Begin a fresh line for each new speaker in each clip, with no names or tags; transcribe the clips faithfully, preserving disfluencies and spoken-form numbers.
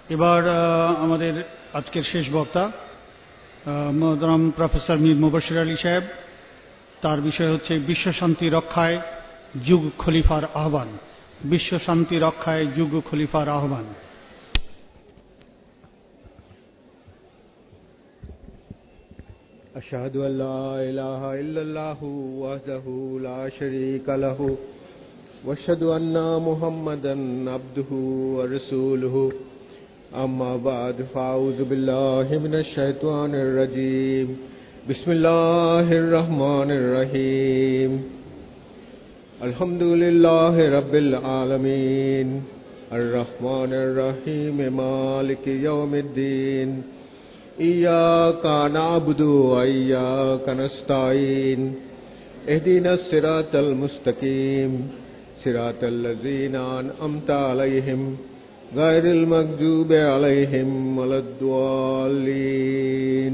এবার আমাদের আজকের শেষ বক্তা মোহতারাম প্রফেসর মীর মুবাশশির আলী সাহেব, তার বিষয় হচ্ছে বিশ্ব শান্তি রক্ষায় যুগ খলিফার আহ্বান। বিশ্ব শান্তি রক্ষায় যুগ খলিফার আহ্বান।
আশহাদু আল্লা ইলাহা ইল্লাল্লাহু ওয়াহদাহু লা শারীকা লাহু ওয়া আশহাদু আন্না মুহাম্মাদান আবদুহু ওয়া রাসূলুহু আম্মা বা'দ ফাউযু বিল্লাহি মিনাশ শাইতানির রাজীম বিসমিল্লাহির রহমানির রহিম আলহামদুলিল্লাহি রাব্বিল আলামিন আর রহমানির রহিম মালিকি ইয়াউমিদ্দিন ইয়্যাকা না'বুদু ওয়া ইয়্যাকা নাস্তাঈন ইহদিনাস সিরাতাল মুস্তাকিম সিরাতাল লাযীনা আন'আমতা আলাইহিম গায়রিল মাগদুবি আলাইহিম ওয়ালাদ-দাল্লিন।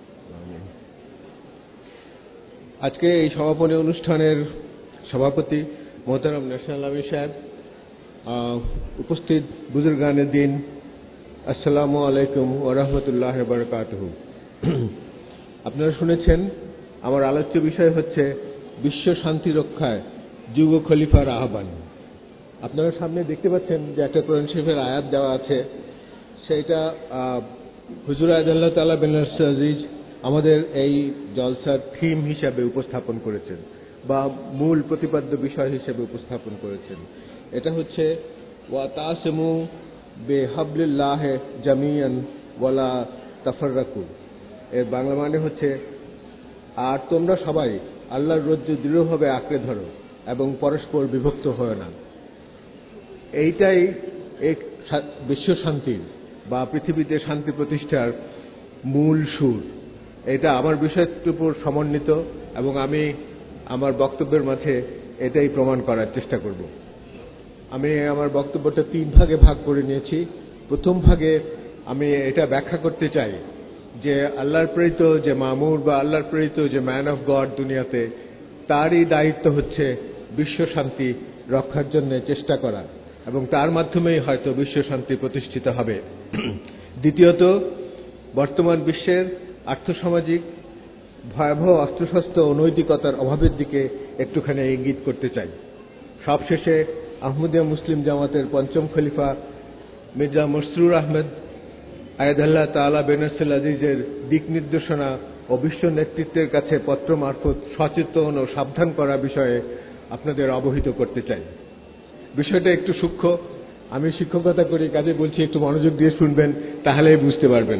আজকে এই সমাপনী অনুষ্ঠানের সভাপতি মোহতারাম ন্যাশনাল আমির সাহেব, উপস্থিত বুজুর্গানে দিন, আসসালামু আলাইকুম ওয়া রাহমাতুল্লাহি ওয়া বারাকাতুহু। আপনারা শুনেছেন আমার আলোচ্য বিষয় হচ্ছে বিশ্ব শান্তি রক্ষায় যুগ খলিফার আহ্বান। আপনারা সামনে দেখতে পাচ্ছেন যে একটা কোরআন শরীফের আয়াত দেওয়া আছে, সেইটা হুজুর আল্লাহ তাআলা বিন আজিজ আমাদের এই জলসার থিম হিসাবে উপস্থাপন করেছেন বা মূল প্রতিপাদ্য বিষয় হিসেবে উপস্থাপন করেছেন। এটা হচ্ছে ওয়া তাসিমু বিহাবলিল্লাহ জামিয়ান ওয়ালা তাফাররাকু। এর বাংলা মানে হচ্ছে, আর তোমরা সবাই আল্লাহর রজ্জু দৃঢ়ভাবে আঁকড়ে ধরো এবং পরস্পর বিভক্ত হয় না। এইটাই এক বিশ্ব শান্তির বা পৃথিবীতে শান্তি প্রতিষ্ঠার মূল সুর। এটা আমার বিষয়টির উপর সমন্বিত এবং আমি আমার বক্তব্যের মাঝে এটাই প্রমাণ করার চেষ্টা করব। আমি আমার বক্তব্যটা তিন ভাগে ভাগ করে নিয়েছি। প্রথম ভাগে আমি এটা ব্যাখ্যা করতে চাই যে আল্লাহর প্রেরিত যে মামুর বা আল্লাহর প্রেরিত যে ম্যান অফ গড দুনিয়াতে, তারই দায়িত্ব হচ্ছে বিশ্ব শান্তি রক্ষার জন্য চেষ্টা করা এবং তার মাধ্যমেই হয়তো বিশ্ব শান্তি প্রতিষ্ঠিত হবে। দ্বিতীয়ত, বর্তমান বিশ্বের আর্থসামাজিক ভয়াবহ অস্ত্রশস্ত্র ও নৈতিকতার অভাবের দিকে একটুখানি ইঙ্গিত করতে চাই। সবশেষে আহমদিয়া মুসলিম জামাতের পঞ্চম খলিফা মির্জা মসরুর আহমেদ আয়াদাল্লাহ তাআলা বেনাসিল আজিজের দিক নির্দেশনা ও বিশ্ব নেতৃত্বের কাছে পত্র মারফত সচেতন ও সাবধান করা বিষয়ে আপনাদের অবহিত করতে চাই। বিষয়টা একটু সূক্ষ্ম, আমি শিক্ষকতা করি, কাজে বলছি একটু মনোযোগ দিয়ে শুনবেন, তাহলেই বুঝতে পারবেন।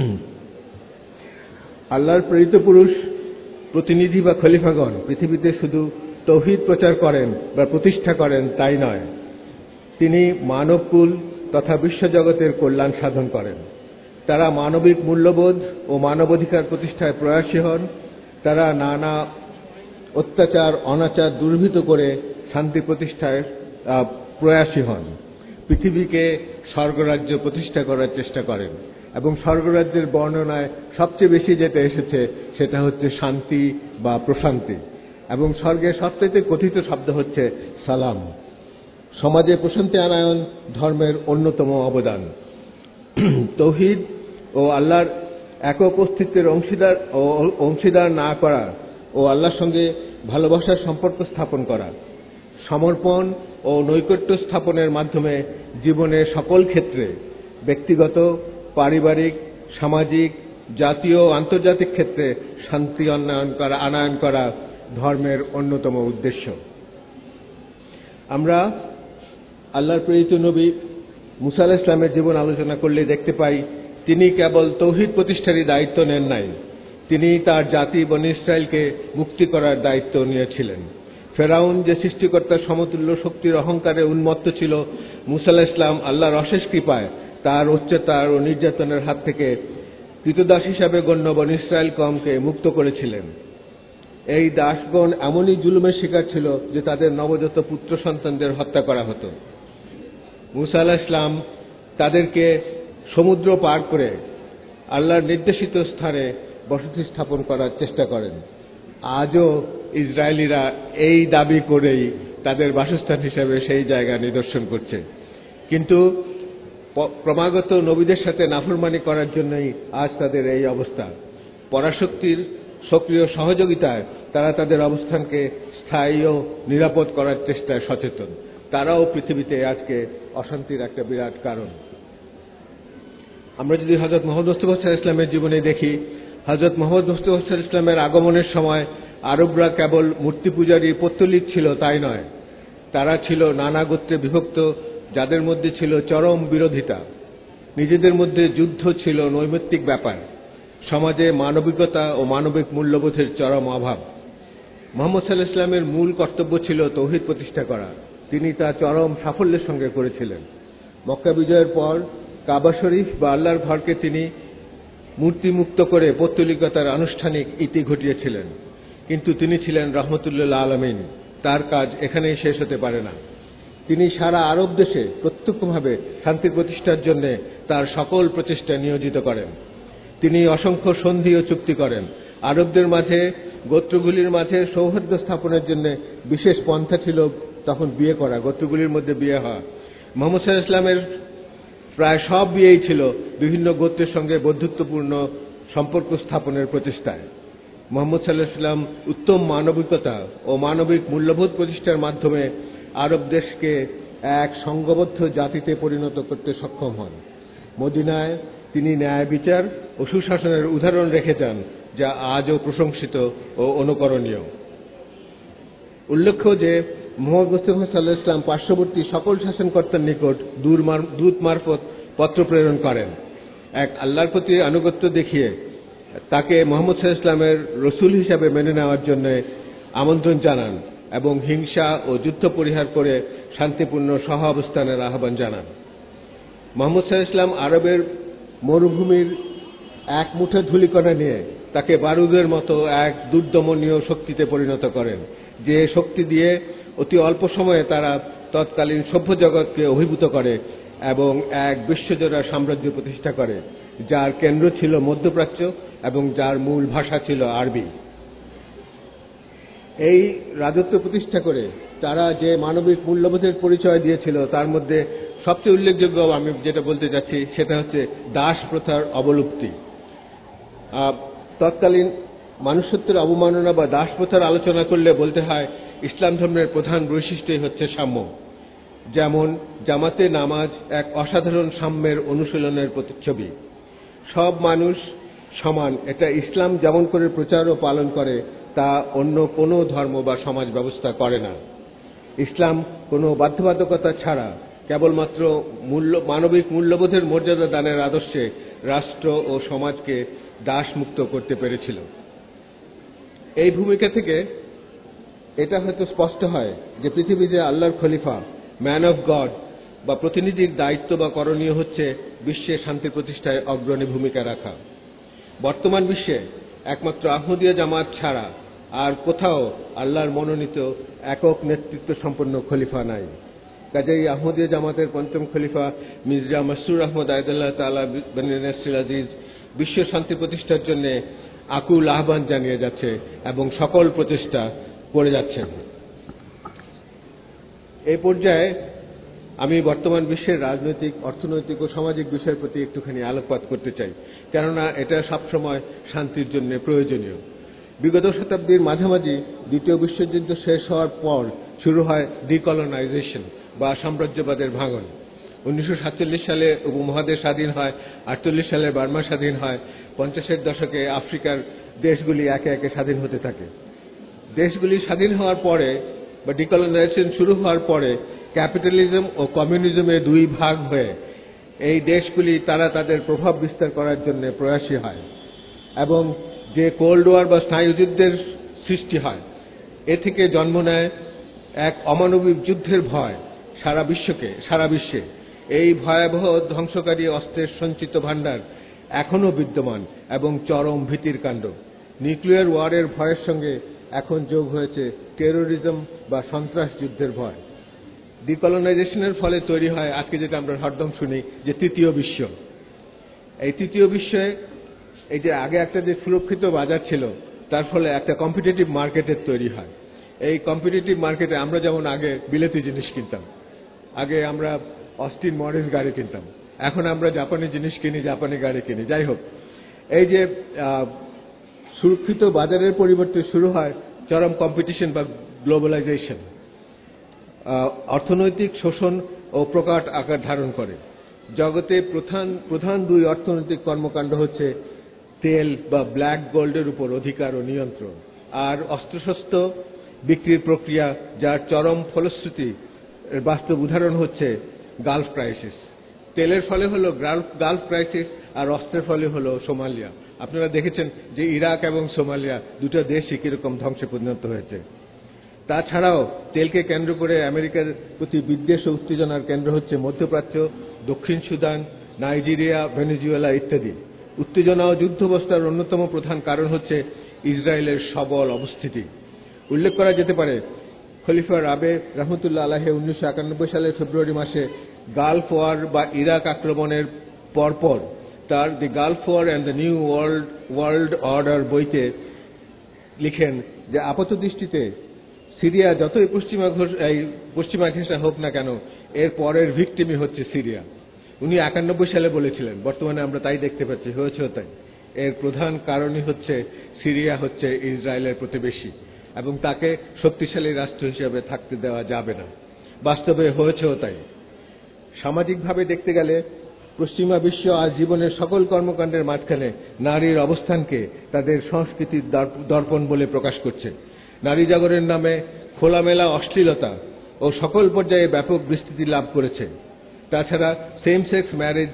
আল্লাহর প্রেরিত পুরুষ প্রতিনিধি বা খলিফাগণ পৃথিবীতে শুধু তৌহিদ প্রচার করেন বা প্রতিষ্ঠা করেন তাই নয়, তিনি মানবকুল তথা বিশ্বজগতের কল্যাণ সাধন করেন। তারা মানবিক মূল্যবোধ ও মানবাধিকার প্রতিষ্ঠায় প্রয়াসী হন। তারা নানা অত্যাচার অনাচার দুর্বৃত করে শান্তি প্রতিষ্ঠায় প্রয়াসী হন। পৃথিবীকে স্বর্গরাজ্য প্রতিষ্ঠা করার চেষ্টা করেন এবং স্বর্গরাজ্যের বর্ণনায় সবচেয়ে বেশি যেটা এসেছে সেটা হচ্ছে শান্তি বা প্রশান্তি, এবং স্বর্গের সবচেয়ে কথিত শব্দ হচ্ছে সালাম। সমাজে প্রশান্তি আনায়ন ধর্মের অন্যতম অবদান। তৌহিদ ও আল্লাহর একক অস্তিত্বের অংশীদার ও অংশীদার না করা ও আল্লাহর সঙ্গে ভালোবাসার সম্পর্ক স্থাপন করা, সমর্পণ ও নৈকট্য স্থাপনের মাধ্যমে জীবনের সকল ক্ষেত্রে ব্যক্তিগত, পারিবারিক, সামাজিক, জাতীয় ও আন্তর্জাতিক ক্ষেত্রে শান্তি উন্নয়ন করা আনয়ন করা ধর্মের অন্যতম উদ্দেশ্য। আমরা আল্লাহর প্রেরিত নবী মুসা আলাইহিস সালামের জীবন আলোচনা করলে দেখতে পাই, তিনি কেবল তৌহিদ প্রতিষ্ঠারই দায়িত্ব নেন নাই, তিনি তার জাতি বনী ইসরায়েলকে মুক্তি করার দায়িত্ব নিয়েছিলেন। ফেরাউন যে সৃষ্টিকর্তার সমতুল্য শক্তির অহংকারে উন্মত্ত ছিল, মুসা আলাইহিস সালাম আল্লাহর অশেষ কৃপায় তার অত্যাচার ও নির্যাতনের হাত থেকে কৃতদাস হিসাবে গণ্য বনী ইসরায়েল কওমকে মুক্ত করেছিলেন। এই দাসগণ এমনই জুলুমের শিকার ছিল যে তাদের নবজাত পুত্র সন্তানদের হত্যা করা হতো। মুসা আলাইহিস সালাম তাদেরকে সমুদ্র পার করে আল্লাহর নির্দেশিত স্থানে বসতি স্থাপন করার চেষ্টা করেন। আজও ইসরায়েলিরা এই দাবি করেই তাদের বাসস্থান হিসেবে সেই জায়গা নিদর্শন করছে। কিন্তু ক্রমাগত নবীদের সাথে নাফরমানি করার জন্যই আজ তাদের এই অবস্থা। পরাশক্তির সক্রিয় সহযোগিতায় তারা তাদের অবস্থানকে স্থায়ী ও নিরাপদ করার চেষ্টায় সচেতন। তারাও পৃথিবীতে আজকে অশান্তির একটা বিরাট কারণ। আমরা যদি হযরত মুহাম্মদ মুস্তাফা সাল্লাল্লাহু আলাইহি ইসলামের জীবনে দেখি, হযরত মুহাম্মদ মুস্তাফা সাল্লাল্লাহু আলাইহি ইসলামের আগমনের সময় আরবরা কেবল মূর্তি পূজারী পত্তলিক ছিল তাই নয়, তারা ছিল নানা গোত্রে বিভক্ত, যাদের মধ্যে ছিল চরম বিরোধিতা। নিজেদের মধ্যে যুদ্ধ ছিল নৈমিত্তিক ব্যাপার। সমাজে মানবিকতা ও মানবিক মূল্যবোধের চরম অভাব। মুহাম্মদ সাল্লাল্লাহু আলাইহি ইসলামের মূল কর্তব্য ছিল তাওহীদ প্রতিষ্ঠা করা। তিনি তা চরম সাফল্যের সঙ্গে করেছিলেন। মক্কা বিজয়ের পর কাবা শরীফ বা আল্লাহর ঘরকে তিনি মূর্তিমুক্ত করে পৌত্তলিকতার আনুষ্ঠানিক ইতি ঘটিয়েছিলেন। কিন্তু তিনি ছিলেন রহমতুল্লিল আলামিন, তার কাজ এখানেই শেষ হতে পারে না। তিনি সারা আরব দেশে প্রত্যক্ষভাবে শান্তি প্রতিষ্ঠার জন্য তার সকল প্রচেষ্টা নিয়োজিত করেন। তিনি অসংখ্য সন্ধি ও চুক্তি করেন। আরবদের মাঝে, গোত্রগুলির মাঝে সৌহার্দ্য স্থাপনের জন্য বিশেষ পন্থা ছিল তখন বিয়ে করা, গোত্রগুলির মধ্যে বিয়ে হওয়া। মুহাম্মদ সাল্লাল্লাহু আলাইহি ইসলামের প্রায় সব বিয়েই ছিল বিভিন্ন গোত্রের সঙ্গে বন্ধুত্বপূর্ণ সম্পর্ক স্থাপনের প্রচেষ্টায়। মুহাম্মদ সাল্লাল্লাহু আলাইহি ইসলাম উত্তম মানবিকতা ও মানবিক মূল্যবোধ প্রতিষ্ঠার মাধ্যমে আরব দেশকে এক সংঘবদ্ধ জাতিতে পরিণত করতে সক্ষম হন। মদিনায় তিনি ন্যায় বিচার ও সুশাসনের উদাহরণ রেখে যান, যা আজও প্রশংসিত ও অনুকরণীয়। উল্লেখ্য যে মুহাম্মদ মুস্তাফা সাল্লাল্লাহু আলাইহি ইসলাম পার্শ্ববর্তী সকল শাসনকর্তার নিকট দূত মারফত পত্র প্রেরণ করেন, এক আল্লাহর প্রতি আনুগত্য দেখিয়ে তাকে মুহাম্মদ সাল্লাল্লাহু আলাইহি ইসলামের রসুল হিসাবে মেনে নেওয়ার জন্য আমন্ত্রণ জানান এবং হিংসা ও যুদ্ধ পরিহার করে শান্তিপূর্ণ সহ অবস্থানের আহ্বান জানান। মুহাম্মদ সাল্লাল্লাহু আলাইহি ইসলাম আরবের মরুভূমির এক মুঠো ধূলিকণা নিয়ে তাকে বারুদের মতো এক দুর্দমনীয় শক্তিতে পরিণত করেন, যে শক্তি দিয়ে অতি অল্প সময়ে তারা তৎকালীন সভ্য জগৎকে অভিভূত করে এবং এক বিশ্বজোড়া সাম্রাজ্য প্রতিষ্ঠা করে, যার কেন্দ্র ছিল মধ্যপ্রাচ্য এবং যার মূল ভাষা ছিল আরবি। এই রাজত্ব প্রতিষ্ঠা করে তারা যে মানবিক মূল্যবোধের পরিচয় দিয়েছিল তার মধ্যে সবচেয়ে উল্লেখযোগ্য আমি যেটা বলতে যাচ্ছি সেটা হচ্ছে দাস প্রথার অবলুপ্তি। তৎকালীন মানুষত্বের অবমাননা বা দাস প্রথার আলোচনা করলে বলতে হয় ইসলাম ধর্মের প্রধান বৈশিষ্ট্যই হচ্ছে সাম্য। যেমন জামাতে নামাজ এক অসাধারণ সাম্যের অনুশীলনের প্রতিচ্ছবি। সব মানুষ সমান, এটা ইসলাম যেমন করে প্রচার ও পালন করে তা অন্য কোনো ধর্ম বা সমাজ ব্যবস্থা করে না। ইসলাম কোনো বাধ্যবাধকতা ছাড়া কেবলমাত্র মূল্য মানবিক মূল্যবোধের মর্যাদা দানের আদর্শে রাষ্ট্র ও সমাজকে দাসমুক্ত করতে পেরেছিল। এই ভূমিকা থেকে এটা হয়তো স্পষ্ট হয় যে পৃথিবীতে আল্লাহর খলিফা, ম্যান অফ গড বা প্রতিনিধির দায়িত্ব বা করণীয় হচ্ছে বিশ্বে শান্তি প্রতিষ্ঠায় অগ্রণী ভূমিকা রাখা। বর্তমান বিশ্বে একমাত্র আহমদিয়া জামাত ছাড়া আর কোথাও আল্লাহর মনোনীত একক নেতৃত্ব সম্পন্ন খলিফা নাই। কাজেই আহমদিয়া জামাতের পঞ্চম খলিফা মির্জা মাসরুর আহমদ আয়দুল্লাহ তাআলা বিন নাসির আজিজ বিশ্ব শান্তি প্রতিষ্ঠার জন্য আকুল আহ্বান জানিয়ে যাচ্ছে এবং সকল প্রচেষ্টা করে যাচ্ছেন। এই পর্যায়ে আমি বর্তমান বিশ্বের রাজনৈতিক, অর্থনৈতিক ও সামাজিক বিষয়ের প্রতি একটুখানি আলোকপাত করতে চাই, কেননা এটা সবসময় শান্তির জন্য প্রয়োজনীয়। বিগত শতাব্দীর মাঝামাঝি দ্বিতীয় বিশ্বযুদ্ধ শেষ হওয়ার পর শুরু হয় ডিকলোনাইজেশন বা সাম্রাজ্যবাদের ভাঙন। উনিশশো সাতচল্লিশ সালে উপমহাদেশ স্বাধীন হয়, আটচল্লিশ সালে বার্মা স্বাধীন হয়, পঞ্চাশের দশকে আফ্রিকার দেশগুলি একে একে স্বাধীন হতে থাকে। দেশগুলি স্বাধীন হওয়ার পরে বা ডিকলোনাইজেশন শুরু হওয়ার পরে ক্যাপিটালিজম ও কমিউনিজমে দুই ভাগ হয়ে এই দেশগুলি তারা তাদের প্রভাব বিস্তার করার জন্য প্রয়াসী হয় এবং যে কোল্ড ওয়ার বা স্নায়ুযুদ্ধের সৃষ্টি হয় এ থেকে জন্ম নেয় এক অমানবিক যুদ্ধের ভয় সারা বিশ্বকে সারা বিশ্বে। এই ভয়াবহ ধ্বংসকারী অস্ত্রের সঞ্চিত ভাণ্ডার এখনও বিদ্যমান এবং চরম ভীতির কাণ্ড। নিউক্লিয়ার ওয়ারের ভয়ের সঙ্গে এখন যোগ হয়েছে টেরোরিজম বা সন্ত্রাস যুদ্ধের ভয়। ডিকলোনাইজেশনের ফলে তৈরি হয় আজকে যেটা আমরা হরদম শুনি যে তৃতীয় বিশ্ব। এই তৃতীয় বিশ্বে এই যে আগে একটা যে সুরক্ষিত বাজার ছিল তার ফলে একটা কম্পিটিটিভ মার্কেটের তৈরি হয়। এই কম্পিটিটিভ মার্কেটে আমরা যেমন আগে বিলেতি জিনিস কিনতাম, আগে আমরা অস্টিন মরিস গাড়ি কিনতাম, এখন আমরা জাপানি জিনিস কিনি, জাপানি গাড়ি কিনি। যাই হোক, এই যে সুরক্ষিত বাজারের পরিবর্তে শুরু হয় চরম কম্পিটিশন বা গ্লোবালাইজেশন, অর্থনৈতিক শোষণ ও প্রকট আকার ধারণ করে। জগতে প্রধান প্রধান দুই অর্থনৈতিক কর্মকাণ্ড হচ্ছে তেল বা ব্ল্যাক গোল্ডের উপর অধিকার ও নিয়ন্ত্রণ, আর অস্ত্রশস্ত্র বিক্রির প্রক্রিয়া, যার চরম ফলশ্রুতি বাস্তব উদাহরণ হচ্ছে গালফ ক্রাইসিস। তেলের ফলে হলো গালফ ক্রাইসিস, আর অস্ত্রের ফলে হলো সোমালিয়া। আপনারা দেখেছেন যে ইরাক এবং সোমালিয়া দুটো দেশই কিরকম ধ্বংসে পরিণত হয়েছে। তাছাড়াও তেলকে কেন্দ্র করে আমেরিকার প্রতি বিদ্বেষ ও উত্তেজনার কেন্দ্র হচ্ছে মধ্যপ্রাচ্য, দক্ষিণ সুদান, নাইজেরিয়া, ভেনেজুয়েলা ইত্যাদি। উত্তেজনা ও যুদ্ধাবস্থার অন্যতম প্রধান কারণ হচ্ছে ইসরায়েলের সবল অবস্থিতি। উল্লেখ করা যেতে পারে, খলিফা রাবে রহমতুল্লাহ আলাইহি উনিশশো একানব্বই সালের ফেব্রুয়ারি মাসে গালফ ওয়ার বা ইরাক আক্রমণের পরপর তার the Gulf War and the New World World Order বইতে লিখেন যে আপাত দৃষ্টিতে সিরিয়া যতই পশ্চিমা এই পশ্চিমা ঘেঁষা হোক না কেন, এর পরের ভিকটিমই হচ্ছে সিরিয়া। উনি একানব্বই সালে বলেছিলেন, বর্তমানে আমরা তাই দেখতে পাচ্ছি, হয়েছেও তাই। এর প্রধান কারণই হচ্ছে সিরিয়া হচ্ছে ইসরায়েলের প্রতিবেশী এবং তাকে শক্তিশালী রাষ্ট্র হিসেবে থাকতে দেওয়া যাবে না। বাস্তবে হয়েছেও তাই। সামাজিকভাবে দেখতে গেলে পশ্চিমা বিশ্ব আজ জীবনের সকল কর্মকাণ্ডের মাঝখানে নারীর অবস্থানকে তাদের সংস্কৃতির দর্পণ বলে প্রকাশ করছে। নারী জাগরণের নামে খোলামেলা অশ্লীলতা ও সকল পর্যায়ে ব্যাপক বিস্তৃতি লাভ করেছে। তাছাড়া সেম সেক্স ম্যারেজ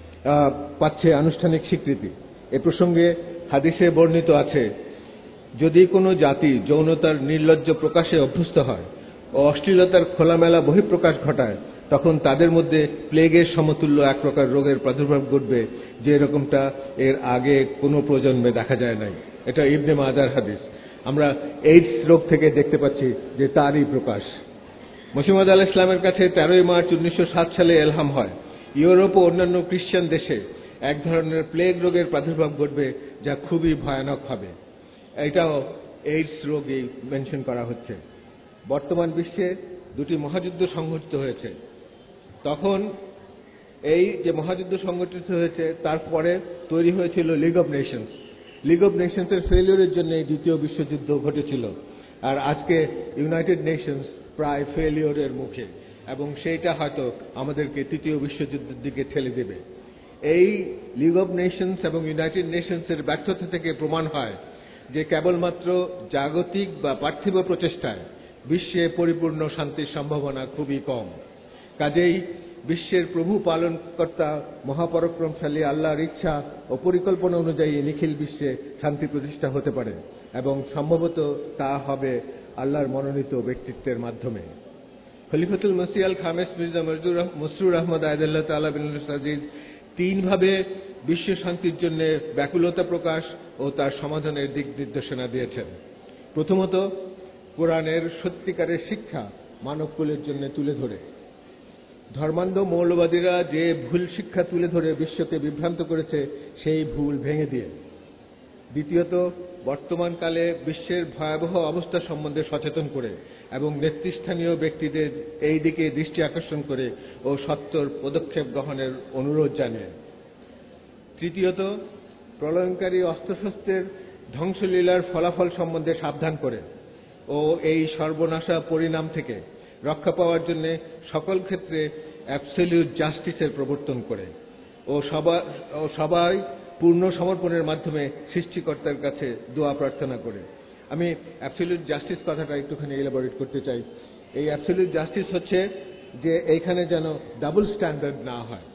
পাচ্ছে আনুষ্ঠানিক স্বীকৃতি। এ প্রসঙ্গে হাদিসে বর্ণিত আছে, যদি কোনো জাতি যৌনতার নির্লজ্জ প্রকাশে অভ্যস্ত হয় ও অশ্লীলতার খোলামেলা বহিঃপ্রকাশ ঘটায়, তখন তাদের মধ্যে প্লেগের সমতুল্য এক প্রকার রোগের প্রাদুর্ভাব ঘটবে, যে এরকমটা এর আগে কোনো প্রজন্মে দেখা যায় নাই। এটা ইবনে মাজার হাদিস। আমরা এইডস রোগ থেকে দেখতে পাচ্ছি যে তারই প্রকাশ। মসিহ মাউদ আলাইহিস সালামের কাছে তেরোই মার্চ উনিশশো সাত সালে এলহাম হয়, ইউরোপ ও অন্যান্য খ্রিস্টান দেশে এক ধরনের প্লেগ রোগের প্রাদুর্ভাব ঘটবে, যা খুবই ভয়ানক হবে। এটাও এইডস রোগই মেনশন করা হচ্ছে। বর্তমান বিশ্বে দুটি মহাযুদ্ধ সংঘটিত হয়েছে। তখন এই যে মহাযুদ্ধ সংঘটিত হয়েছে, তারপরে তৈরি হয়েছিল league of nations. League of নেশনসের ফেলিওরের জন্য এই দ্বিতীয় বিশ্বযুদ্ধ ঘটেছিল। আর আজকে ইউনাইটেড নেশনস প্রায় ফেলিওরের মুখে, এবং সেইটা হয়তো আমাদেরকে তৃতীয় বিশ্বযুদ্ধের দিকে ঠেলে দেবে। এই লিগ অব নেশনস এবং ইউনাইটেড নেশনসের ব্যর্থতা থেকে প্রমাণ হয় যে কেবলমাত্র জাগতিক বা পার্থিব প্রচেষ্টায় বিশ্বে পরিপূর্ণ শান্তির সম্ভাবনা খুবই কম। কাজেই বিশ্বের প্রভু পালনকর্তা মহাপরাক্রমশালী আল্লাহর ইচ্ছা ও পরিকল্পনা অনুযায়ী নিখিল বিশ্বে শান্তি প্রতিষ্ঠা হতে পারে, এবং সম্ভবত তা হবে আল্লাহর মনোনীত ব্যক্তিত্বের মাধ্যমে। খলিফাতুল মসিহ আল খামেস মির্জা মসরুর আহমদ আয়দুল্লাহ তাআলা বিন আজিজ তিনভাবে বিশ্ব শান্তির জন্য ব্যাকুলতা প্রকাশ ও তার সমাধানের দিক নির্দেশনা দিয়েছেন। প্রথমত, কোরআনের সত্যিকারের শিক্ষা মানবকুলের জন্য তুলে ধরে, ধর্মান্ধ মৌলবাদীরা যে ভুল শিক্ষা তুলে ধরে বিশ্বকে বিভ্রান্ত করেছে, সেই ভুল ভেঙে দিয়ে। দ্বিতীয়ত, বর্তমানকালে বিশ্বের ভয়াবহ অবস্থা সম্বন্ধে সচেতন করে এবং নেতৃস্থানীয় ব্যক্তিদের এই দিকে দৃষ্টি আকর্ষণ করে ও সত্বর পদক্ষেপ গ্রহণের অনুরোধ জানিয়ে। তৃতীয়ত, প্রলয়ঙ্কারী অস্ত্রশস্ত্রের ধ্বংসলীলার ফলাফল সম্বন্ধে সাবধান করে ও এই সর্বনাশা পরিণাম থেকে রক্ষা পাওয়ার জন্য সকল ক্ষেত্রে অ্যাবসলিউট জাস্টিসের প্রবর্তন করে ও সবাই পূর্ণ সমর্পণের মাধ্যমে সৃষ্টিকর্তার কাছে দোয়া প্রার্থনা করে। আমি অ্যাবসলিউট জাস্টিস কথাটা একটুখানি এলাবোরেট করতে চাই। এই অ্যাবসলিউট জাস্টিস হচ্ছে যে এইখানে যেন ডাবল স্ট্যান্ডার্ড না হয়।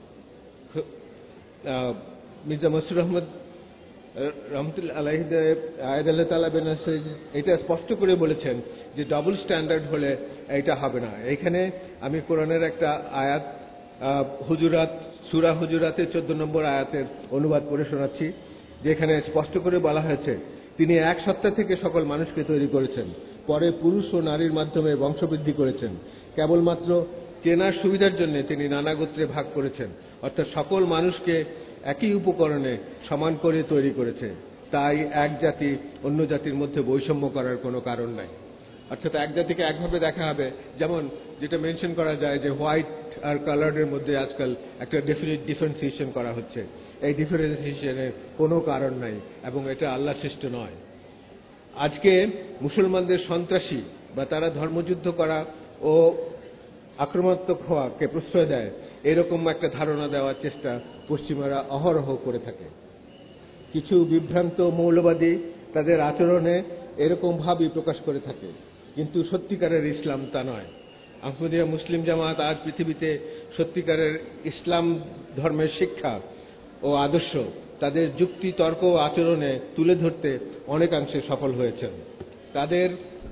মির্জা মসরুর আহমদ রহমতুল্লাহ আলাইহি আয়াতুল্লাহ তাআলা বিন আজিজ এটা স্পষ্ট করে বলেছেন যে ডাবল স্ট্যান্ডার্ড হলে এটা হবে না। এইখানে আমি কোরআনের একটা আয়াত, হুজুরাত সূরা হুজুরাতের চোদ্দ নম্বর আয়াতের অনুবাদ করে শোনাচ্ছি, যেখানে স্পষ্ট করে বলা হয়েছে, তিনি এক সত্তা থেকে সকল মানুষকে তৈরি করেছেন, পরে পুরুষ ও নারীর মাধ্যমে বংশবৃদ্ধি করেছেন, কেবলমাত্র চেনার সুবিধার জন্য তিনি নানা গোত্রে ভাগ করেছেন, অর্থাৎ সকল মানুষকে একই উপকরণে সমান করে তৈরি করেছে। তাই এক জাতি অন্য জাতির মধ্যে বৈষম্য করার কোনো কারণ নাই। অর্থাৎ এক জাতিকে একভাবে দেখা হবে, যেমন যেটা মেনশন করা যায় যে হোয়াইট আর কালারের মধ্যে আজকাল একটা ডেফিনিট ডিফারেন্সিয়েশন করা হচ্ছে। এই ডিফারেন্সিয়েশনের কোনো কারণ নাই এবং এটা আল্লাহ সৃষ্ট নয়। আজকে মুসলমানদের সন্ত্রাসী বা তারা ধর্মযুদ্ধ করা ও আক্রমণাত্মক হওয়াকে প্রশ্রয় দেয়, এরকম একটা ধারণা দেওয়ার চেষ্টা পশ্চিমারা অহরহ করে থাকে। কিছু বিভ্রান্ত মৌলবাদী তাদের আচরণে এরকম ভাবই প্রকাশ করে থাকে, কিন্তু সত্যিকারের ইসলাম তা নয়। আহমদিয়া মুসলিম জামাত আজ পৃথিবীতে সত্যিকারের ইসলাম ধর্মের শিক্ষা ও আদর্শ তাদের যুক্তি, তর্ক ও আচরণে তুলে ধরতে অনেকাংশে সফল হয়েছেন। তাদের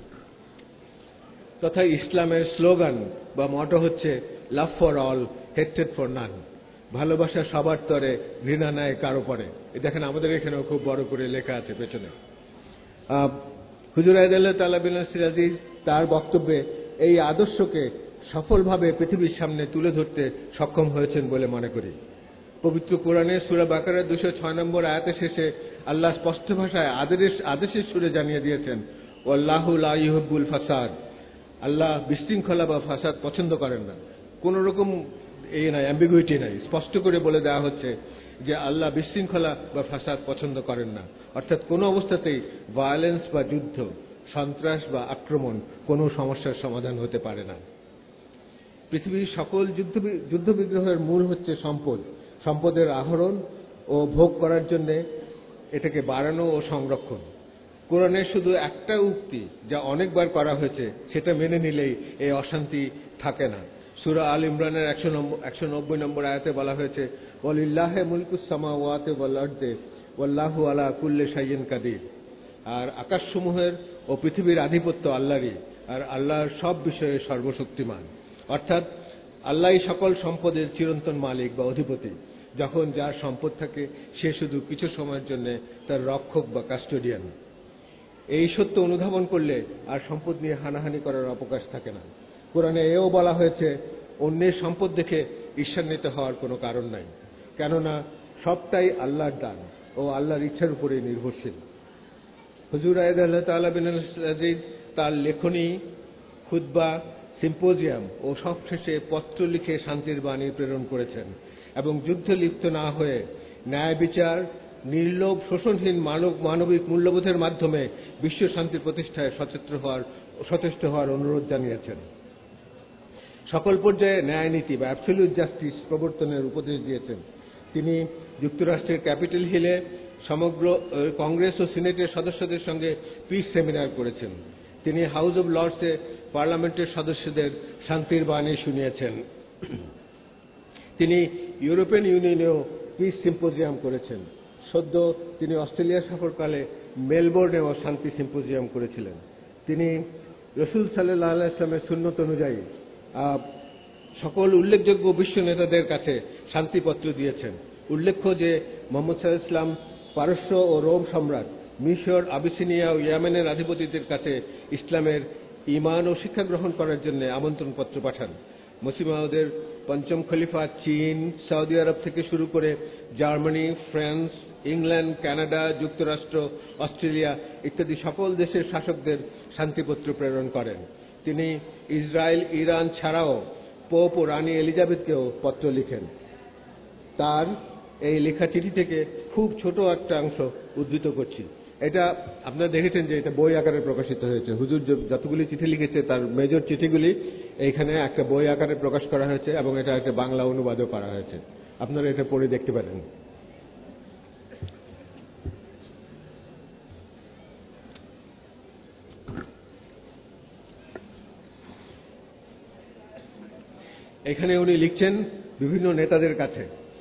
তথা ইসলামের স্লোগান বা মটো হচ্ছে love for all, hatred for none. ভালোবাসা সবার তরে, ঘৃণা নাই কারো পরে। দেখেন আমাদের এখানেও খুব বড় করে লেখা আছে পেছনে। হুজুর আয়দাল্লাহ তাআলা বিন নাসির আজিজ তার বক্তব্যে এই আদর্শকে সফলভাবে পৃথিবীর সামনে তুলে ধরতে সক্ষম হয়েছেন বলে মনে করি। পবিত্র কোরআনে সূরা বাকারার দুশো ছয় নম্বর আয়াতের শেষে আল্লাহ স্পষ্ট ভাষায় আদেশ আদেশের সুরে জানিয়ে দিয়েছেন, ওয়াল্লাহু লা ইউহিব্বুল ফাসাদ। আল্লাহ বিশৃঙ্খলা বা ফাসাদ পছন্দ করেন না। কোন রকম এই নাই, অ্যাম্বিগুইটি নাই, স্পষ্ট করে বলে দেওয়া হচ্ছে যে আল্লাহ বিশৃঙ্খলা বা ফাসাদ পছন্দ করেন না। অর্থাৎ কোনো অবস্থাতেই ভায়োলেন্স বা যুদ্ধ, সন্ত্রাস বা আক্রমণ কোনো সমস্যার সমাধান হতে পারে না। পৃথিবীর সকল যুদ্ধ যুদ্ধ বিগ্রহের মূল হচ্ছে সম্পদ। সম্পদের আহরণ ও ভোগ করার জন্য এটাকে বাড়ানো ও সংরক্ষণ। কোরআনে শুধু একটা উক্তি যা অনেকবার করা হয়েছে, সেটা মেনে নিলেই এই অশান্তি থাকে না। সূরা আল ইমরানের একশো নম্বর একশো নব্বই নম্বর আয়াতে বলা হয়েছে, ওয়ালিল্লাহি মুলকুস সামাওয়াতি ওয়াল আরদি ওয়াল্লাহু আলা কুল্লি শাইইন কাদির। আর আকাশসমূহের ও পৃথিবীর আধিপত্য আল্লাহরই, আর আল্লাহর সব বিষয়ে সর্বশক্তিমান। অর্থাৎ আল্লাহই সকল সম্পদের চিরন্তন মালিক বা অধিপতি। যখন যার সম্পদ থাকে সে শুধু কিছু সময়ের জন্য তার রক্ষক বা কাস্টোডিয়ান। এই সত্য অনুধাবন করলে আর সম্পদ নিয়ে হানাহানি করার অবকাশ থাকে না। কোরআনে এও বলা হয়েছে, অন্যের সম্পদ দেখে ঈর্ষান্বিত হওয়ার কোনো কারণ নাই, কেননা সবটাই আল্লাহর দান ও আল্লাহর ইচ্ছার উপরে নির্ভরশীল। হুজুর আয়দাল্লাহ তাআলা বিন নাসির আজিজ তার লেখনী, খুতবা, সিম্পোজিয়াম ও সবশেষে পত্র লিখে শান্তির বাণী প্রেরণ করেছেন এবং যুদ্ধে লিপ্ত না হয়ে ন্যায় বিচার, নির্লোভ, শোষণহীন মানব মানবিক মূল্যবোধের মাধ্যমে বিশ্ব শান্তি প্রতিষ্ঠায় সচেষ্ট হওয়ার সচেষ্ট হওয়ার অনুরোধ জানিয়েছেন। সকল পর্যায়ে ন্যায় নীতি বা অ্যাবসলিউট জাস্টিস প্রবর্তনের উপদেশ দিয়েছেন। তিনি যুক্তরাষ্ট্রের ক্যাপিটাল হিলে সমগ্র কংগ্রেস ও সিনেটের সদস্যদের সঙ্গে পিস সেমিনার করেছেন। তিনি হাউস অব লর্ডসে পার্লামেন্টের সদস্যদের শান্তির বাণী শুনিয়েছেন। তিনি ইউরোপিয়ান ইউনিয়নেও পিস সিম্পোজিয়াম করেছেন। সদ্য তিনি অস্ট্রেলিয়া সফরকালে মেলবোর্নেও শান্তি সিম্পোজিয়াম করেছিলেন। তিনি রাসূল সাল্লাল্লাহু আলাইহি ওয়াসাল্লামের সুন্নত অনুযায়ী সকল উল্লেখযোগ্য বিশ্ব নেতাদের কাছে শান্তিপত্র দিয়েছেন। উল্লেখ্য যে মুহাম্মদ সাল্লাল্লাহু আলাইহি ওয়াসাল্লাম পারস্য ও রোম সম্রাট, মিশর, আবিসিনিয়া ও ইয়েমেনের অধিপতিদের কাছে ইসলামের ঈমান ও শিক্ষা গ্রহণ করার জন্য আমন্ত্রণপত্র পাঠান। মসিহ মাউদের পঞ্চম খলিফা চীন, সৌদি আরব থেকে শুরু করে জার্মানি, ফ্রান্স, ইংল্যান্ড, কানাডা, যুক্তরাষ্ট্র, অস্ট্রেলিয়া ইত্যাদি সকল দেশের শাসকদের শান্তিপত্র প্রেরণ করেন। তিনি ইসরায়েল, ইরান ছাড়াও পোপ ও রানী এলিজাবেথকেও পত্র লিখেন। তার এই লেখা চিঠি থেকে খুব ছোট একটা অংশ উদ্ধৃত করছি। এটা আপনারা দেখেছেন যে এটা বই আকারে প্রকাশিত হয়েছে। হুজুর যতগুলি চিঠি লিখেছে তার মেজর চিঠিগুলি এইখানে একটা বই আকারে প্রকাশ করা হয়েছে এবং এটা একটা বাংলা অনুবাদও করা হয়েছে। আপনারা এটা পড়ে দেখতে পারেন। এখানে উনি লিখছেন বিভিন্ন নেতাদের কাছে,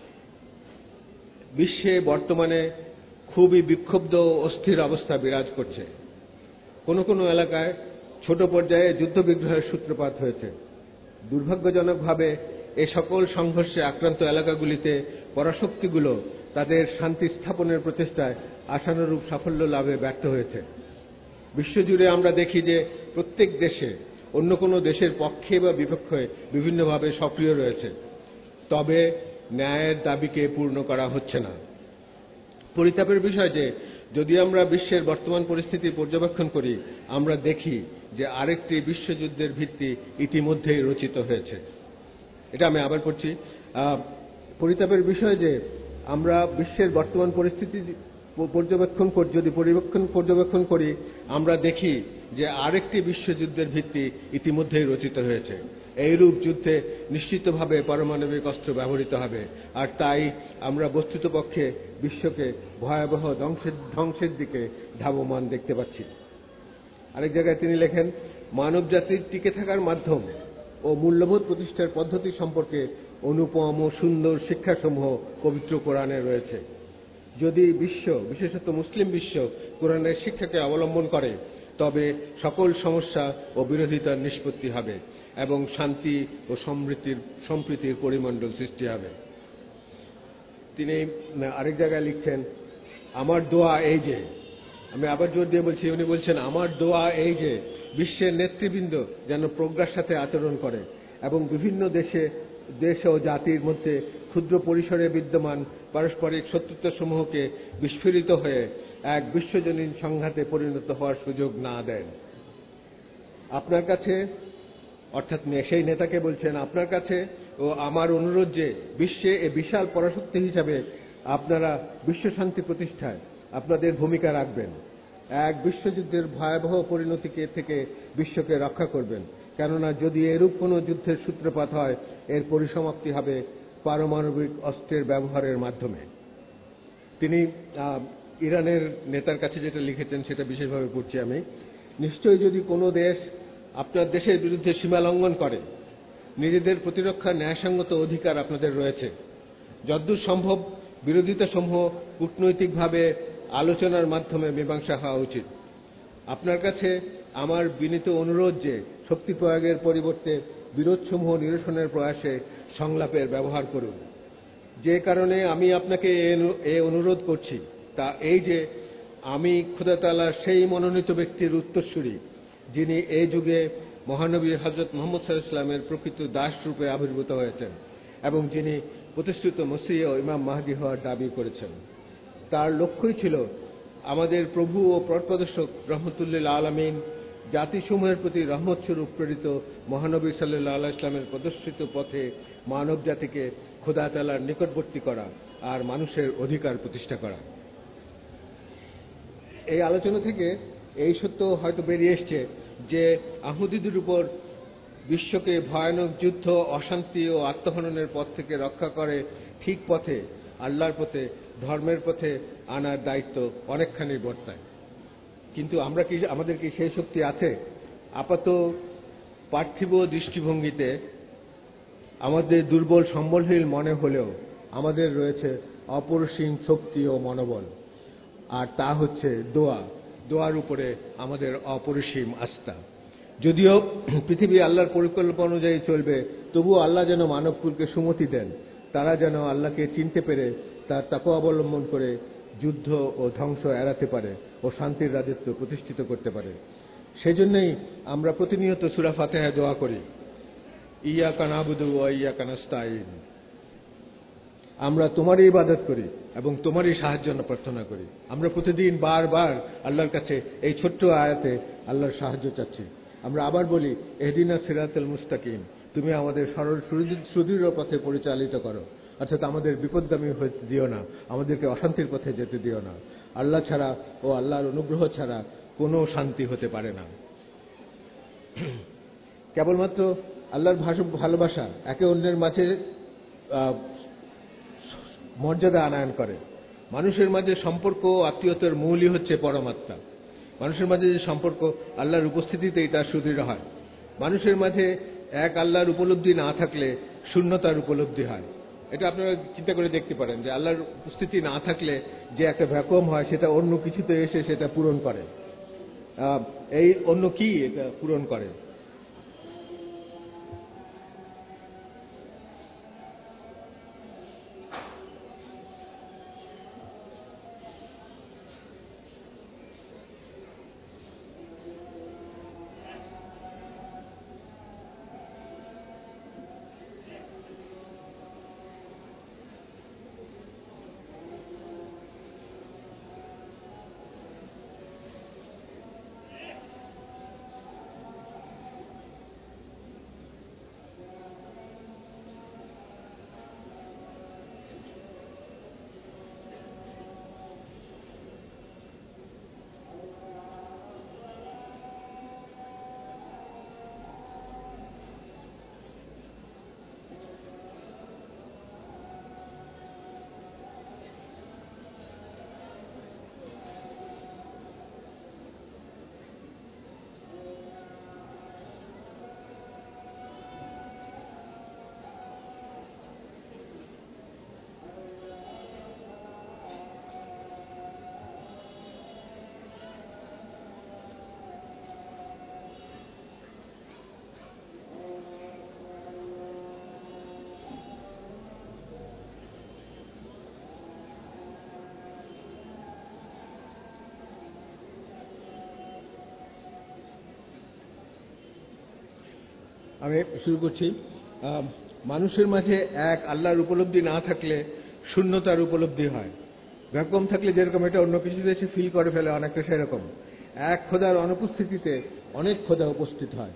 বিশ্বে বর্তমানে খুবই বিক্ষুব্ধ অস্থির অবস্থা বিরাজ করছে। কোন কোন এলাকায় ছোট পর্যায়ে যুদ্ধ বিগ্রহের সূত্রপাত হয়েছে। দুর্ভাগ্যজনকভাবে এ সকল সংঘর্ষে আক্রান্ত এলাকাগুলিতে পরাশক্তিগুলো তাদের শান্তি স্থাপনের প্রচেষ্টায় আশানুরূপ সাফল্য লাভে ব্যর্থ হয়েছে। বিশ্বজুড়ে আমরা দেখি যে প্রত্যেক দেশে অন্য কোনো দেশের পক্ষে বা বিপক্ষে বিভিন্নভাবে সক্রিয় রয়েছে, তবে ন্যায়ের দাবিকে পূর্ণ করা হচ্ছে না। পরিতাপের বিষয় যে যদি আমরা বিশ্বের বর্তমান পরিস্থিতি পর্যবেক্ষণ করি, আমরা দেখি যে আরেকটি বিশ্বযুদ্ধের ভিত্তি ইতিমধ্যেই রচিত হয়েছে। এটা আমি আবার পড়ছি। পরিতাপের বিষয় যে আমরা বিশ্বের বর্তমান পরিস্থিতি পর্যবেক্ষণ করি, যদি পরিবেক্ষণ পর্যবেক্ষণ করি, আমরা দেখি যে আরেকটি বিশ্বযুদ্ধের ভিত্তি ইতিমধ্যেই রচিত হয়েছে। এইরূপ যুদ্ধে নিশ্চিতভাবে পারমাণবিক অস্ত্র ব্যবহৃত হবে, আর তাই আমরা বস্তুতপক্ষে বিশ্বকে ভয়াবহ ধ্বংসের ধ্বংসের দিকে ধাবমান দেখতে পাচ্ছি। আরেক জায়গায় তিনি লেখেন, মানব জাতির টিকে থাকার মাধ্যম ও মূল্যবোধ প্রতিষ্ঠার পদ্ধতি সম্পর্কে অনুপম ও সুন্দর শিক্ষাসমূহ পবিত্র কোরআনে রয়েছে। যদি বিশ্ব, বিশেষত মুসলিম বিশ্ব, কোরআনের শিক্ষাকে অবলম্বন করে, তবে সকল সমস্যা ও বিরোধিতার নিষ্পত্তি হবে এবং শান্তি ও সমৃদ্ধির সম্প্রীতির পরিমণ্ডল সৃষ্টি হবে। তিনি আরেক জায়গায় লিখছেন, আমার দোয়া এই যে, আমি আবার জোর দিয়ে বলছি, উনি বলছেন আমার দোয়া এই যে বিশ্বের নেতৃবৃন্দ যেন প্রজ্ঞার সাথে আচরণ করে এবং বিভিন্ন দেশে দেশ ও জাতির মধ্যে ক্ষুদ্র পরিসরে বিদ্যমান পারস্পরিক শত্রুতাসমূহকে বিস্ফোরিত হয়ে এক বিশ্বজনীন সংঘাতে পরিণত হওয়ার সুযোগ না দেন। আপনার কাছে, অর্থাৎ সেই নেতাকে বলছেন, আপনার কাছে ও আমার অনুরোধ যে বিশ্বে এ বিশাল পরাশক্তি হিসাবে আপনারা বিশ্বশান্তি প্রতিষ্ঠায় আপনাদের ভূমিকা রাখবেন। এক বিশ্বযুদ্ধের ভয়াবহ পরিণতিকে থেকে বিশ্বকে রক্ষা করবেন, কেননা যদি এরূপ কোনো যুদ্ধের সূত্রপাত হয়, এর পরিসমাপ্তি হবে পারমাণবিক অস্ত্রের ব্যবহারের মাধ্যমে। তিনি ইরানের নেতার কাছে যেটা লিখেছেন সেটা বিশেষভাবে পড়ছি আমি। নিশ্চয়ই যদি কোনো দেশ আপনার দেশের বিরুদ্ধে সীমা লঙ্ঘন করে, নিজেদের প্রতিরক্ষার ন্যায়সঙ্গত অধিকার আপনাদের রয়েছে। যদ্দূর সম্ভব বিরোধিতা সমূহ কূটনৈতিকভাবে আলোচনার মাধ্যমে মীমাংসা হওয়া উচিত। আপনার কাছে আমার বিনীত অনুরোধ যে শক্তি প্রয়োগের পরিবর্তে বিরোধসমূহ নিরসনের প্রয়াসে সংলাপের ব্যবহার করুন। যে কারণে আমি আপনাকে এ অনুরোধ করছি তা এই যে আমি খোদা তাআলার সেই মনোনীত ব্যক্তির উত্তরসূরি, যিনি এই যুগে মহানবী হযরত মুহাম্মদ সাল্লাল্লাহু আলাইহি ওয়াসাল্লামের প্রকৃত দাস রূপে আবির্ভূত হয়েছেন এবং যিনি প্রতিষ্ঠিত মসিহ ও ইমাম মাহদী হওয়ার দাবি করেছেন। তার লক্ষ্যই ছিল আমাদের প্রভু ও পথপ্রদর্শক রহমতুল্লিল আলামিন জাতিসমূহের প্রতি রহমত স্বরূপ প্রেরিত মহানবী সাল্লাল্লাহু আলাইহি ওয়াসাল্লামের প্রদর্শিত পথে মানব জাতিকে খোদা তাআলার নিকটবর্তী করা আর মানুষের অধিকার প্রতিষ্ঠা করা। এই আলোচনা থেকে এই সত্য হয়তো বেরিয়ে এসছে যে আহুদিদের উপর বিশ্বকে ভয়ানক যুদ্ধ, অশান্তি ও আত্মহননের পথ থেকে রক্ষা করে ঠিক পথে, আল্লাহর পথে, ধর্মের পথে আনার দায়িত্ব অনেকখানি বর্তায়। কিন্তু আমরা কি, আমাদের কি সেই শক্তি আছে? আপাত পার্থিব দৃষ্টিভঙ্গিতে আমাদের দুর্বল সম্বলহীন মনে হলেও আমাদের রয়েছে অপরিসীম শক্তি ও মনোবল, আর তা হচ্ছে দোয়া। দোয়ার উপরে আমাদের অপরিসীম আস্থা। যদিও পৃথিবী আল্লাহর পরিকল্পনা অনুযায়ী চলবে, তবুও আল্লাহ যেন মানবকুলকে সুমতি দেন, তারা যেন আল্লাহকে চিনতে পেরে তার তাকওয়া অবলম্বন করে যুদ্ধ ও ধ্বংস এড়াতে পারে ও শান্তির রাজত্ব প্রতিষ্ঠিত করতে পারে। সেজন্যই আমরা প্রতিনিয়ত সূরা ফাতিহায় দোয়া করি, ইয়াকা নাবুদু ওয়া ইয়াকা নাস্তাইন। আমরা তোমারই ইবাদত করি এবং তোমারই সাহায্য প্রার্থনা করি। আমরা প্রতিদিন বারবার আল্লাহর কাছে এই ছোট্ট আয়াতে আল্লাহর সাহায্য চাচ্ছি। আমরা আবার বলি, ইহদিনা সিরাতাল মুস্তাকিম, তুমি আমাদের সরল সুদৃঢ় পথে পরিচালিত করো, অর্থাৎ আমাদের বিপদগামী হতে দিও না, আমাদেরকে অশান্তির পথে যেতে দিও না। আল্লাহ ছাড়া ও আল্লাহর অনুগ্রহ ছাড়া কোনো শান্তি হতে পারে না। কেবলমাত্র আল্লাহর ভালোবাসা একে অন্যের মাঝে মর্যাদা আনয়ন করে। মানুষের মাঝে সম্পর্ক ও আত্মীয়তার মূলই হচ্ছে পরমাত্মা। মানুষের মাঝে যে সম্পর্ক আল্লাহর উপস্থিতিতেই তার সুদৃঢ় হয়। মানুষের মাঝে এক আল্লাহর উপলব্ধি না থাকলে শূন্যতার উপলব্ধি হয়। এটা আপনারা চিন্তা করে দেখতে পারেন যে আল্লাহর উপস্থিতি না থাকলে যে একটা ভ্যাকুয়াম হয়, সেটা অন্য কিছুতে এসে সেটা পূরণ করে। এই অন্য কি এটা পূরণ করে? আমি শুরু করছি। মানুষের মাঝে এক আল্লাহর উপলব্ধি না থাকলে শূন্যতার উপলব্ধি হয়। ভ্যাকুয়াম থাকলে যেরকম এটা অন্য কিছুতে এসে ফিল করে ফেলে, অনেকটা সেরকম এক খোদার অনুপস্থিতিতে অনেক খোদা উপস্থিত হয়।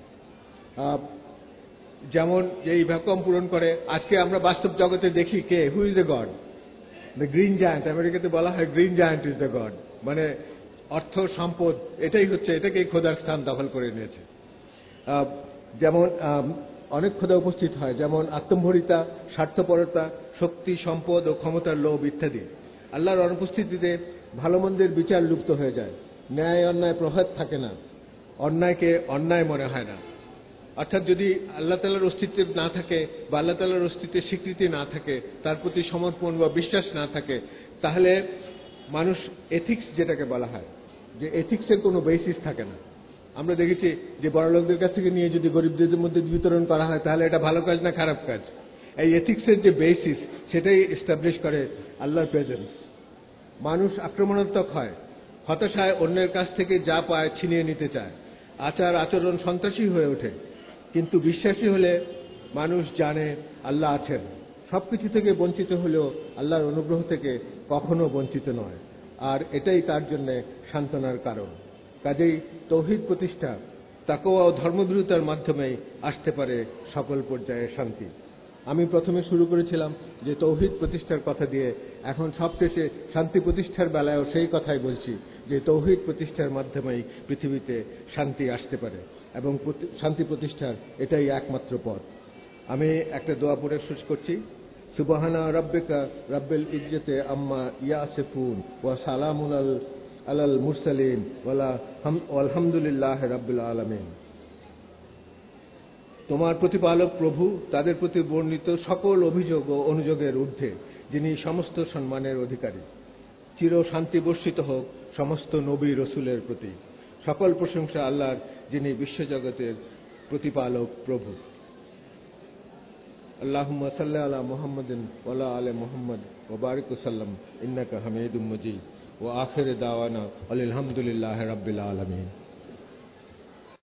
যেমন এই ভ্যাকুয়াম পূরণ করে আজকে আমরা বাস্তব জগতে দেখি কে, who is the God? The green giant. আমেরিকাতে বলা হয় green giant is the God, মানে অর্থ সম্পদ এটাই হচ্ছে, এটাকেই খোদার স্থান দখল করে নিয়েছে। যেমন অনেক খোদা উপস্থিত হয়, যেমন আত্মম্ভরিতা, স্বার্থপরতা, শক্তি, সম্পদ ও ক্ষমতার লোভ ইত্যাদি। আল্লাহর অনুপস্থিতিতে ভালো মন্দের বিচার লুপ্ত হয়ে যায়, ন্যায় অন্যায় প্রভেদ থাকে না, অন্যায়কে অন্যায় মনে হয় না। অর্থাৎ যদি আল্লাহ তাআলার অস্তিত্ব না থাকে বা আল্লাহ তাআলার অস্তিত্বের স্বীকৃতি না থাকে, তার প্রতি সমর্পণ বা বিশ্বাস না থাকে, তাহলে মানুষ এথিক্স যেটাকে বলা হয়, যে এথিক্সের কোনো বেসিস থাকে না। আমরা দেখেছি যে বড়লোকদের কাছ থেকে নিয়ে যদি গরিবদের মধ্যে বিতরণ করা হয় তাহলে এটা ভালো কাজ না খারাপ কাজ। এই এথিক্সের যে বেসিস সেটাই এস্টাবলিশ করে আল্লাহর প্রেজেন্স। মানুষ আক্রমণাত্মক হয়, হতাশায় অন্যের কাছ থেকে যা পায় ছিনিয়ে নিতে চায়, আচার আচরণ সন্ত্রাসী হয়ে ওঠে। কিন্তু বিশ্বাসী হলে মানুষ জানে আল্লাহ আছেন, সবকিছু থেকে বঞ্চিত হলেও আল্লাহর অনুগ্রহ থেকে কখনো বঞ্চিত নয়, আর এটাই তার জন্য সান্ত্বনার কারণ। কাজেই তৌহিদ প্রতিষ্ঠা, তাকওয়া ও ধর্মদৃঢ়তার মাধ্যমেই আসতে পারে সকল পর্যায়ে শান্তি। আমি প্রথমে শুরু করেছিলাম যে তৌহিদ প্রতিষ্ঠার কথা দিয়ে, এখন সবশেষে শান্তি প্রতিষ্ঠার বেলায়ও সেই কথাই বলছি যে তৌহিদ প্রতিষ্ঠার মাধ্যমেই পৃথিবীতে শান্তি আসতে পারে এবং শান্তি প্রতিষ্ঠার এটাই একমাত্র পথ। আমি একটা দোয়া পড়ে শেষ করছি। সুবহানা রাব্বিকা রাব্বিল ইজ্জতি আম্মা ইয়াসিফুন ওয়া সালামুন আলাল মুরসালিন ওয়ালহামদুলিল্লাহি রাব্বিল আলামিন। তোমার প্রতিপালক প্রভু তাদের প্রতি বর্ণিত সকল অভিযোগ ও অনুযোগের ঊর্ধ্বে, যিনি সমস্ত সম্মানের অধিকারী। চির শান্তি বর্ষিত হোক সমস্ত নবী রসুলের প্রতি। সকল প্রশংসা আল্লাহর, যিনি বিশ্বজগতের প্রতিপালক প্রভু। আল্লাহুম্মা সাল্লি আলা মুহাম্মাদিন ওয়া আলা আলি মুহাম্মাদ ওয়া বারিক ওয়া সাল্লাম ইন্নাকা হামিদুম মাজিদ ওয়া আখির দাওয়ানা আলহামদুলিল্লাহি রাব্বিল আলামিন।